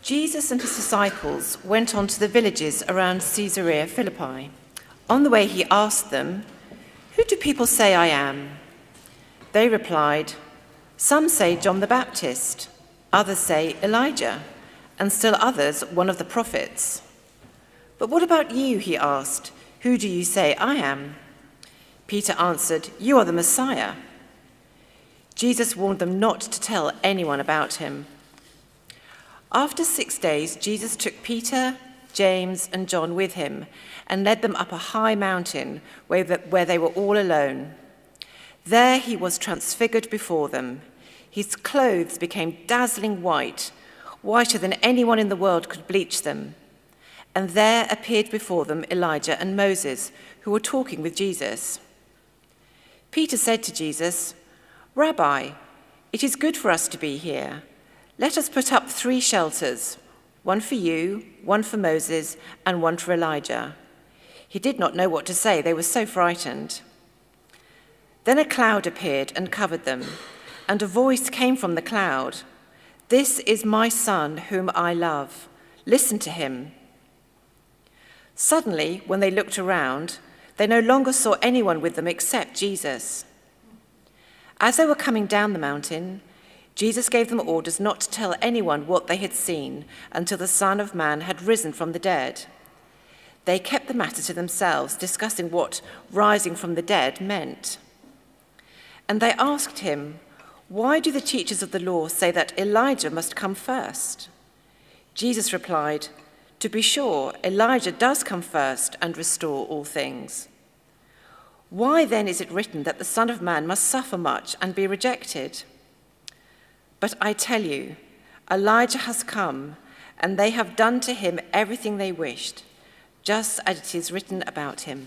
Jesus and his disciples went on to the villages around Caesarea Philippi. On the way he asked them, "Who do people say I am?" They replied, "Some say John the Baptist, others say Elijah, and still others one of the prophets." "But what about you?" he asked. "Who do you say I am?" Peter answered, "You are the Messiah." Jesus warned them not to tell anyone about him. After 6 days, Jesus took Peter, James, and John with him and led them up a high mountain where they were all alone. There he was transfigured before them. His clothes became dazzling white, whiter than anyone in the world could bleach them. And there appeared before them Elijah and Moses, who were talking with Jesus. Peter said to Jesus, "Rabbi, it is good for us to be here. Let us put up 3 shelters, one for you, one for Moses, and one for Elijah." He did not know what to say. They were so frightened. Then a cloud appeared and covered them, and a voice came from the cloud. "This is my son whom I love. Listen to him." Suddenly, when they looked around, they no longer saw anyone with them except Jesus. As they were coming down the mountain, Jesus gave them orders not to tell anyone what they had seen until the Son of Man had risen from the dead. They kept the matter to themselves, discussing what rising from the dead meant. And they asked him, "Why do the teachers of the law say that Elijah must come first?" Jesus replied, "To be sure, Elijah does come first and restore all things. Why then is it written that the Son of Man must suffer much and be rejected? But I tell you, Elijah has come, and they have done to him everything they wished, just as it is written about him."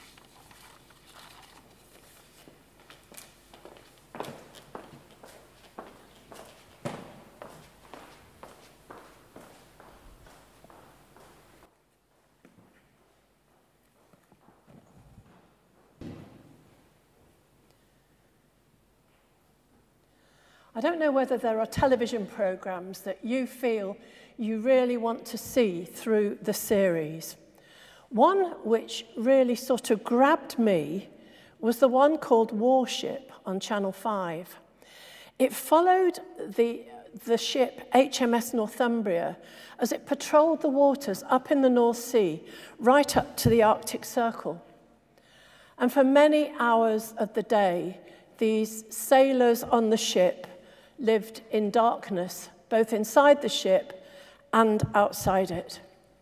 I don't know whether there are television programs that you feel you really want to see through the series. One which really sort of grabbed me was the one called Warship on Channel 5. It followed the ship HMS Northumbria as it patrolled the waters up in the North Sea, right up to the Arctic Circle. And for many hours of the day, these sailors on the ship lived in darkness, both inside the ship and outside it.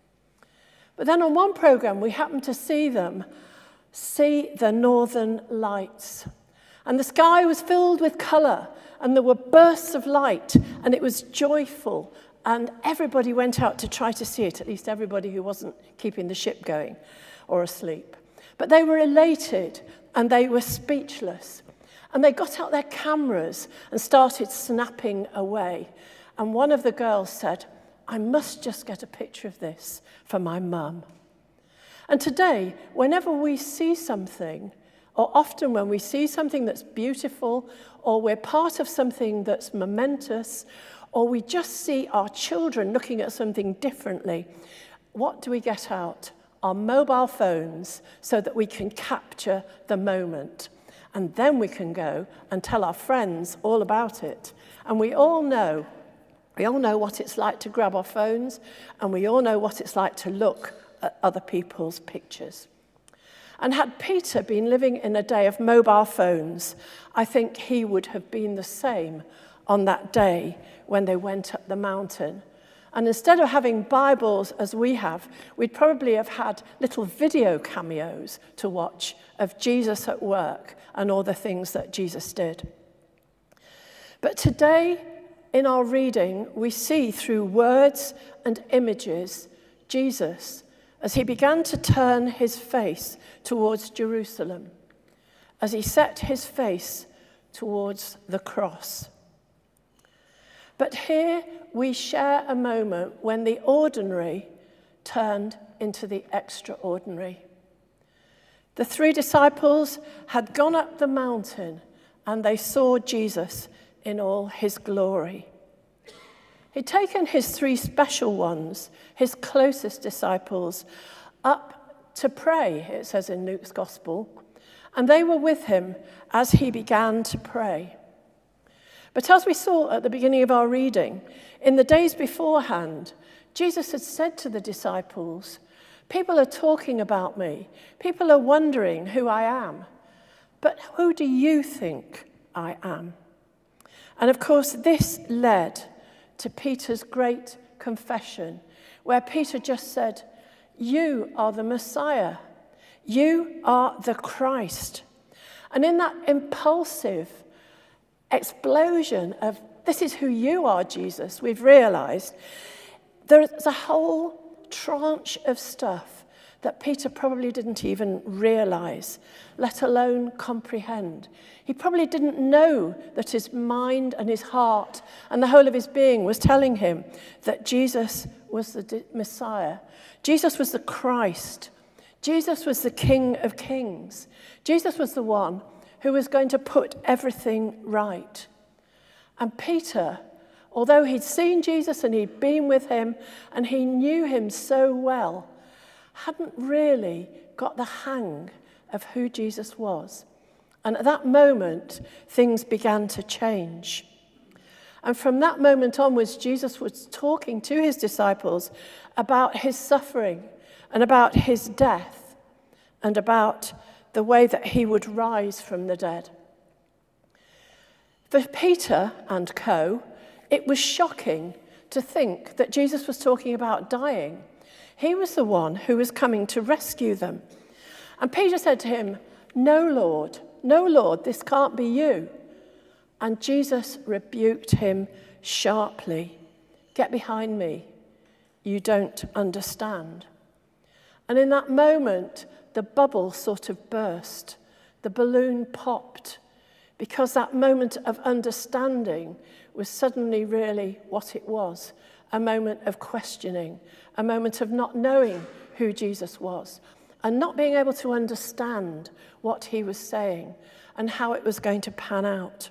But then on one program, we happened to see them see the Northern Lights. And the sky was filled with colour, and there were bursts of light, and it was joyful. And everybody went out to try to see it, at least everybody who wasn't keeping the ship going or asleep. But they were elated, and they were speechless. And they got out their cameras and started snapping away. And one of the girls said, "I must just get a picture of this for my mum." And today, whenever we see something, or often when we see something that's beautiful, or we're part of something that's momentous, or we just see our children looking at something differently, what do we get out? Our mobile phones, so that we can capture the moment. And then we can go and tell our friends all about it. And we all know what it's like to grab our phones, and we all know what it's like to look at other people's pictures. And had Peter been living in a day of mobile phones, I think he would have been the same on that day when they went up the mountain. And instead of having Bibles as we have, we'd probably have had little video cameos to watch of Jesus at work and all the things that Jesus did. But today, in our reading, we see through words and images Jesus as he began to turn his face towards Jerusalem, as he set his face towards the cross. But here we share a moment when the ordinary turned into the extraordinary. The 3 disciples had gone up the mountain and they saw Jesus in all his glory. He'd taken his 3 special ones, his closest disciples, up to pray, it says in Luke's Gospel, and they were with him as he began to pray. But as we saw at the beginning of our reading, in the days beforehand, Jesus had said to the disciples, "People are talking about me. People are wondering who I am. But who do you think I am?" And of course, this led to Peter's great confession, where Peter just said, "You are the Messiah. You are the Christ." And in that impulsive explosion of, "This is who you are, Jesus," we've realized there's a whole tranche of stuff that Peter probably didn't even realize, let alone comprehend. He probably didn't know that his mind and his heart and the whole of his being was telling him that Jesus was the Messiah. Jesus was the Christ. Jesus was the King of Kings. Jesus was the one who was going to put everything right. And Peter, although he'd seen Jesus and he'd been with him and he knew him so well, hadn't really got the hang of who Jesus was. And at that moment, things began to change. And from that moment onwards, Jesus was talking to his disciples about his suffering and about his death and about the way that he would rise from the dead. For Peter and co, it was shocking to think that Jesus was talking about dying. He was the one who was coming to rescue them. And Peter said to him, no, Lord, this can't be you." And Jesus rebuked him sharply. "Get behind me. You don't understand." And in that moment, the bubble sort of burst. The balloon popped, because that moment of understanding was suddenly really what it was, a moment of questioning, a moment of not knowing who Jesus was, and not being able to understand what he was saying and how it was going to pan out.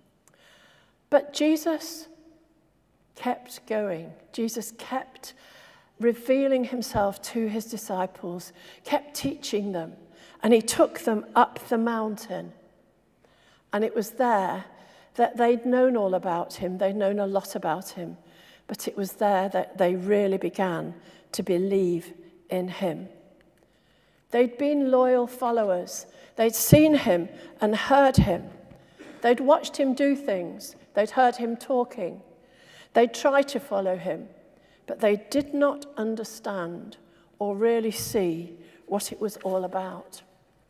But Jesus kept going. Jesus kept revealing himself to his disciples, kept teaching them, and he took them up the mountain. And it was there that they'd known all about him, they'd known a lot about him, but it was there that they really began to believe in him. They'd been loyal followers. They'd seen him and heard him. They'd watched him do things. They'd heard him talking. They'd tried to follow him, but they did not understand or really see what it was all about.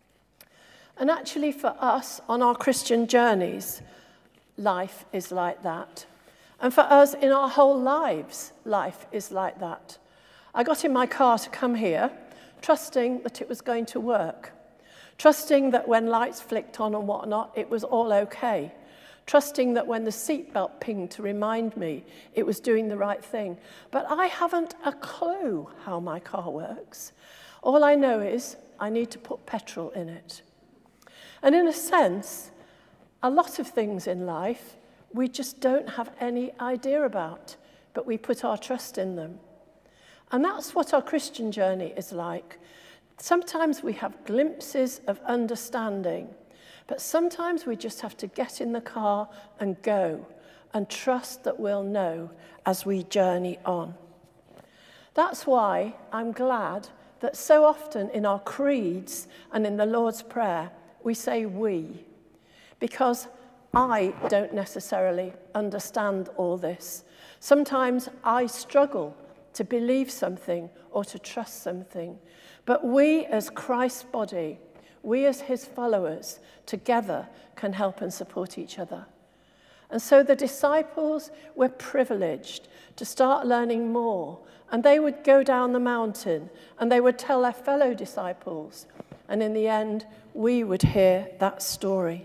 And actually for us on our Christian journeys, life is like that. And for us in our whole lives, life is like that. I got in my car to come here, trusting that it was going to work, trusting that when lights flicked on and whatnot, it was all okay, trusting that when the seatbelt pinged to remind me it was doing the right thing. But I haven't a clue how my car works. All I know is I need to put petrol in it. And in a sense, a lot of things in life we just don't have any idea about, but we put our trust in them. And that's what our Christian journey is like. Sometimes we have glimpses of understanding, but sometimes we just have to get in the car and go and trust that we'll know as we journey on. That's why I'm glad that so often in our creeds and in the Lord's Prayer, we say we, because I don't necessarily understand all this. Sometimes I struggle to believe something or to trust something. But we as Christ's body, we as his followers, together can help and support each other. And so the disciples were privileged to start learning more. And they would go down the mountain and they would tell their fellow disciples. And in the end, we would hear that story.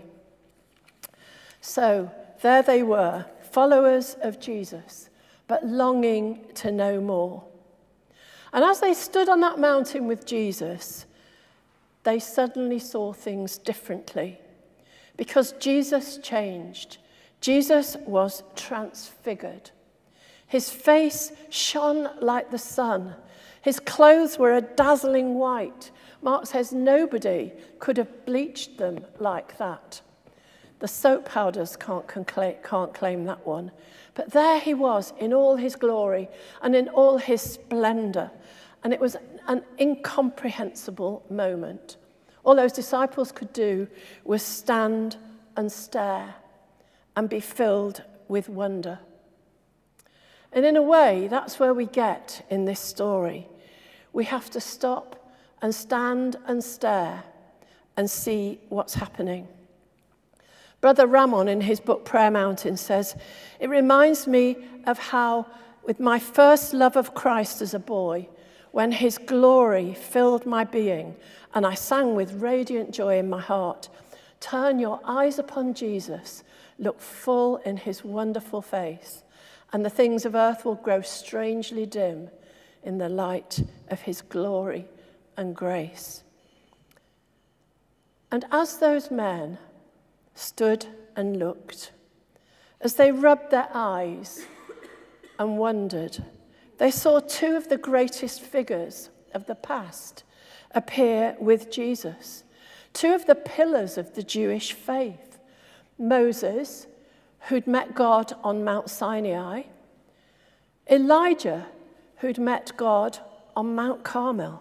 So there they were, followers of Jesus, but longing to know more. And as they stood on that mountain with Jesus, they suddenly saw things differently, because Jesus changed. Jesus was transfigured. His face shone like the sun. His clothes were a dazzling white. Mark says nobody could have bleached them like that. The soap powders can't claim that one. But there he was in all his glory and in all his splendor. And it was an incomprehensible moment. All those disciples could do was stand and stare and be filled with wonder. And in a way, that's where we get in this story. We have to stop and stand and stare and see what's happening. Brother Ramon, in his book Prayer Mountain, says, "It reminds me of how, with my first love of Christ as a boy, when his glory filled my being, and I sang with radiant joy in my heart, 'Turn your eyes upon Jesus, look full in his wonderful face, and the things of earth will grow strangely dim in the light of his glory and grace.'" And as those men stood and looked, as they rubbed their eyes and wondered, they saw two of the greatest figures of the past appear with Jesus, two of the pillars of the Jewish faith, Moses, who'd met God on Mount Sinai, Elijah, who'd met God on Mount Carmel.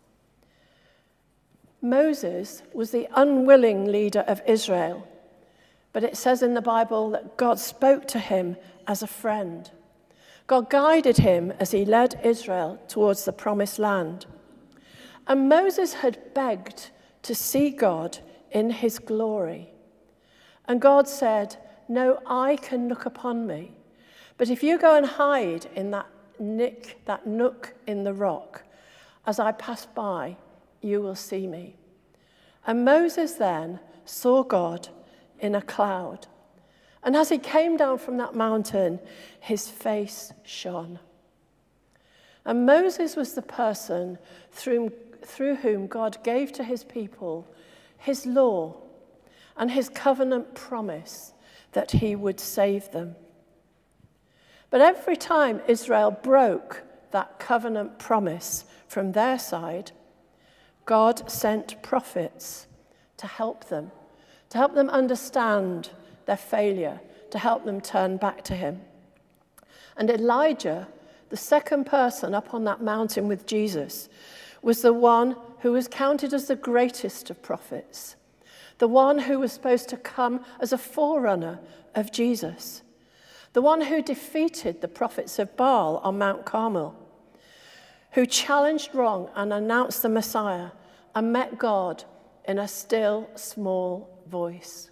Moses was the unwilling leader of Israel, but it says in the Bible that God spoke to him as a friend. God guided him as he led Israel towards the promised land. And Moses had begged to see God in his glory. And God said, "No eye can look upon me, but if you go and hide in that nook in the rock, as I pass by, you will see me." And Moses then saw God in a cloud. And as he came down from that mountain, his face shone. And Moses was the person through whom God gave to his people his law and his covenant promise that he would save them. But every time Israel broke that covenant promise from their side, God sent prophets to help them understand their failure, to help them turn back to him. And Elijah, the second person up on that mountain with Jesus, was the one who was counted as the greatest of prophets, the one who was supposed to come as a forerunner of Jesus, the one who defeated the prophets of Baal on Mount Carmel, who challenged wrong and announced the Messiah and met God in a still, small voice.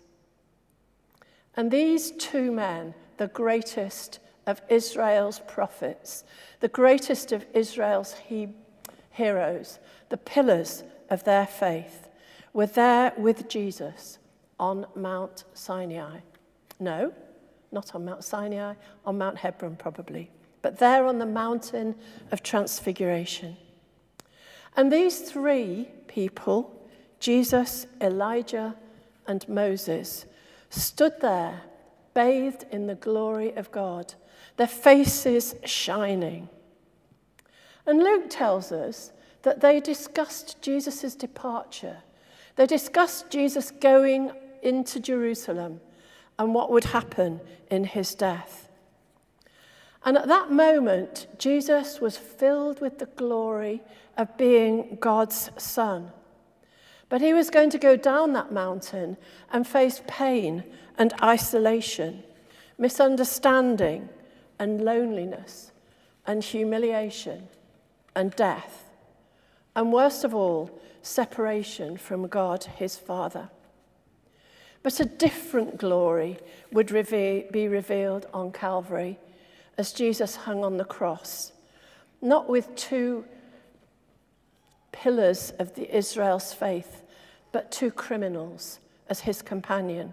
And these two men, the greatest of Israel's prophets, the greatest of Israel's heroes, the pillars of their faith, were there with Jesus on Mount Sinai. No, not on Mount Sinai, on Mount Hebron probably, but there on the mountain of Transfiguration. And these three people, Jesus, Elijah, and Moses, stood there, bathed in the glory of God, their faces shining. And Luke tells us that they discussed Jesus' departure. They discussed Jesus going into Jerusalem and what would happen in his death. And at that moment, Jesus was filled with the glory of being God's Son. But he was going to go down that mountain and face pain and isolation, misunderstanding and loneliness and humiliation and death, and worst of all, separation from God, his Father. But a different glory would be revealed on Calvary as Jesus hung on the cross, not with two pillars of the Israel's faith, but two criminals as his companion.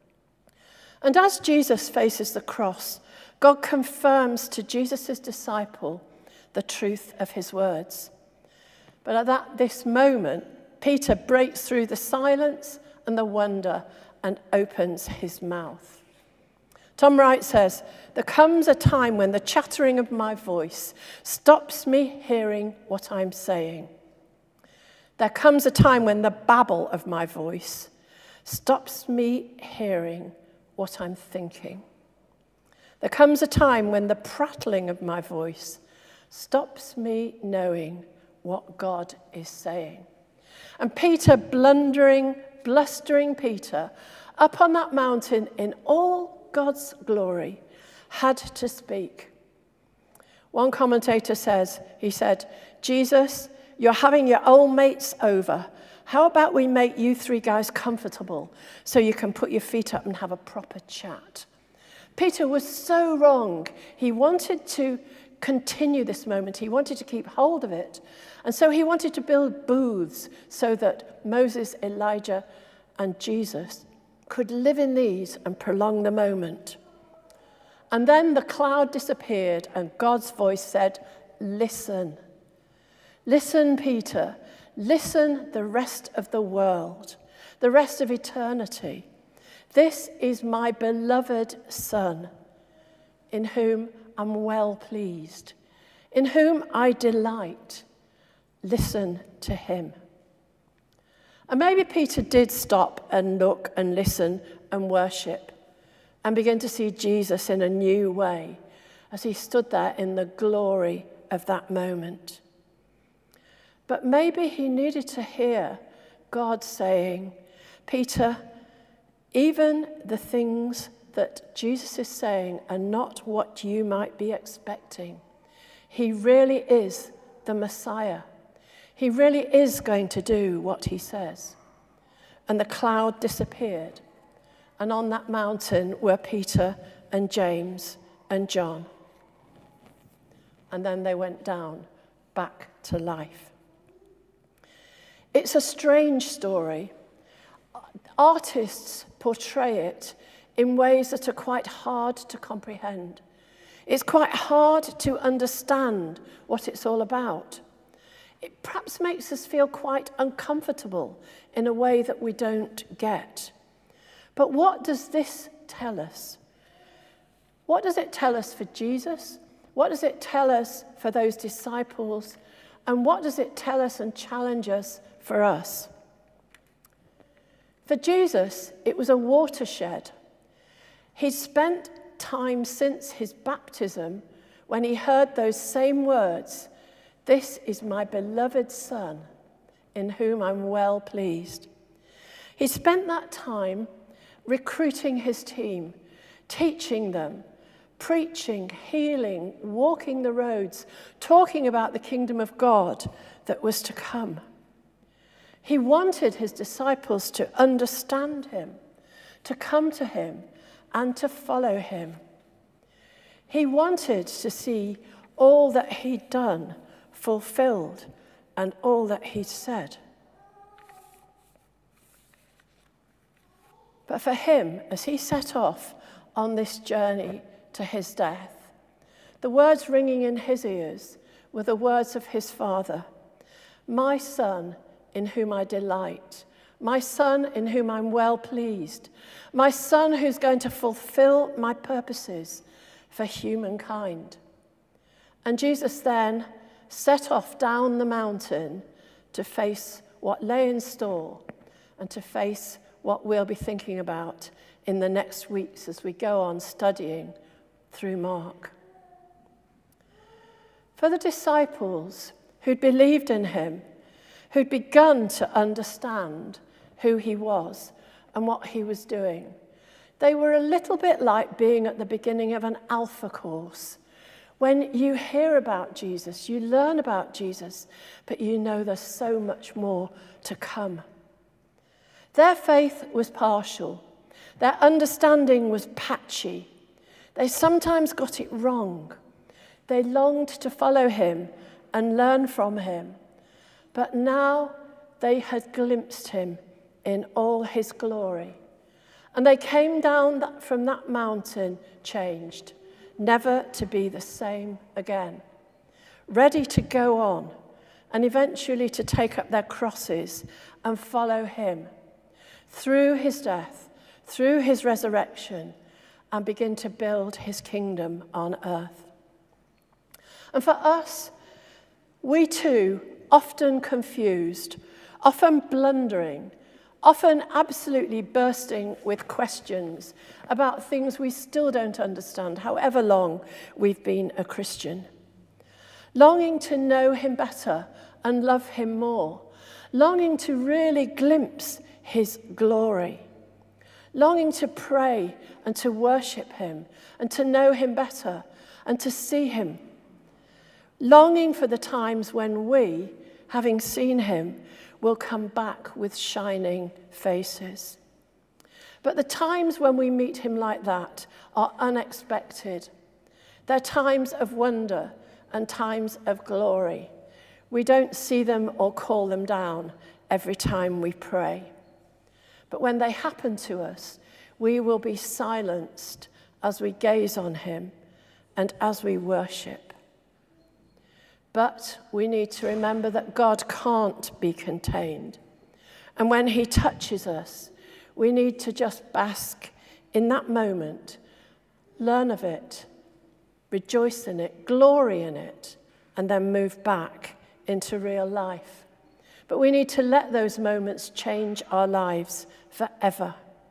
And as Jesus faces the cross, God confirms to Jesus' disciple the truth of his words. But at this moment, Peter breaks through the silence and the wonder and opens his mouth. Tom Wright says, there comes a time when the chattering of my voice stops me hearing what I'm saying. There comes a time when the babble of my voice stops me hearing what I'm thinking. There comes a time when the prattling of my voice stops me knowing what God is saying. And Peter, blustering Peter, up on that mountain in all God's glory, had to speak. One commentator says, he said, Jesus, you're having your old mates over. How about we make you three guys comfortable so you can put your feet up and have a proper chat? Peter was so wrong. He wanted to continue this moment. He wanted to keep hold of it. And so he wanted to build booths so that Moses, Elijah, and Jesus could live in these and prolong the moment. And then the cloud disappeared and God's voice said, listen. Listen, Peter. Listen, the rest of the world, the rest of eternity. This is my beloved Son, in whom I'm well pleased, in whom I delight. Listen to him. And maybe Peter did stop and look and listen and worship and begin to see Jesus in a new way as he stood there in the glory of that moment. But maybe he needed to hear God saying, Peter, even the things that Jesus is saying are not what you might be expecting. He really is the Messiah. He really is going to do what he says. And the cloud disappeared. And on that mountain were Peter and James and John. And then they went down back to life. It's a strange story. Artists portray it in ways that are quite hard to comprehend. It's quite hard to understand what it's all about. It perhaps makes us feel quite uncomfortable in a way that we don't get. But what does this tell us? What does it tell us for Jesus? What does it tell us for those disciples? And what does it tell us and challenge us for us? For Jesus, it was a watershed. He'd spent time since his baptism when he heard those same words, "This is my beloved Son, in whom I'm well pleased." He spent that time recruiting his team, teaching them, preaching, healing, walking the roads, talking about the kingdom of God that was to come. He wanted his disciples to understand him, to come to him, and to follow him. He wanted to see all that he'd done fulfilled and all that he'd said. But for him, as he set off on this journey to his death, the words ringing in his ears were the words of his Father, "My Son, in whom I delight, my Son in whom I'm well pleased, my Son who's going to fulfill my purposes for humankind." And Jesus then set off down the mountain to face what lay in store and to face what we'll be thinking about in the next weeks as we go on studying through Mark. For the disciples who'd believed in him, who'd begun to understand who he was and what he was doing, they were a little bit like being at the beginning of an alpha course. When you hear about Jesus, you learn about Jesus, but you know there's so much more to come. Their faith was partial. Their understanding was patchy. They sometimes got it wrong. They longed to follow him and learn from him. But now they had glimpsed him in all his glory. And they came down from that mountain changed, never to be the same again, ready to go on and eventually to take up their crosses and follow him through his death, through his resurrection, and begin to build his kingdom on earth. And for us, we too, often confused, often blundering, often absolutely bursting with questions about things we still don't understand, however long we've been a Christian. Longing to know him better and love him more. Longing to really glimpse his glory. Longing to pray and to worship him and to know him better and to see him. Longing for the times when we, having seen him, will come back with shining faces. But the times when we meet him like that are unexpected. They're times of wonder and times of glory. We don't see them or call them down every time we pray. But when they happen to us, we will be silenced as we gaze on him and as we worship. But we need to remember that God can't be contained. And when he touches us, we need to just bask in that moment, learn of it, rejoice in it, glory in it, and then move back into real life. But we need to let those moments change our lives forever.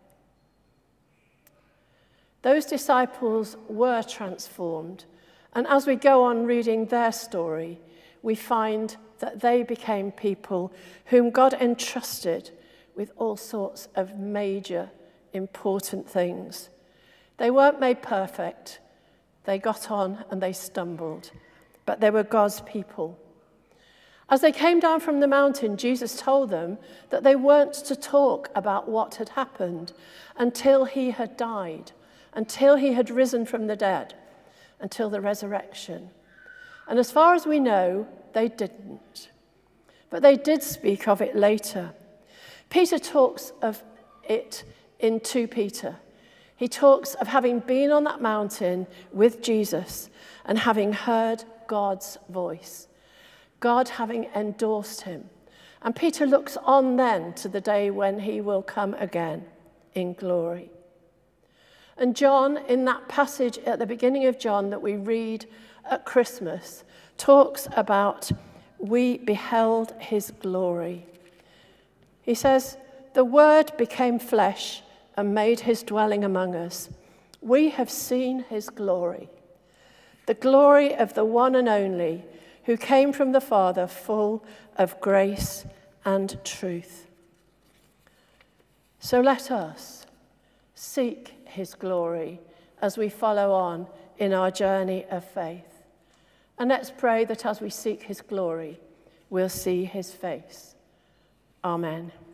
Those disciples were transformed. And as we go on reading their story, we find that they became people whom God entrusted with all sorts of major, important things. They weren't made perfect. They got on and they stumbled, but they were God's people. As they came down from the mountain, Jesus told them that they weren't to talk about what had happened until he had died, until he had risen from the dead, until the resurrection. And as far as we know, they didn't. But they did speak of it later. Peter talks of it in 2 Peter. He talks of having been on that mountain with Jesus and having heard God's voice, God having endorsed him. And Peter looks on then to the day when he will come again in glory. And John, in that passage at the beginning of John that we read at Christmas, talks about we beheld his glory. He says, the Word became flesh and made his dwelling among us. We have seen his glory, the glory of the one and only who came from the Father, full of grace and truth. So let us seek his glory as we follow on in our journey of faith. And let's pray that as we seek his glory, we'll see his face. Amen.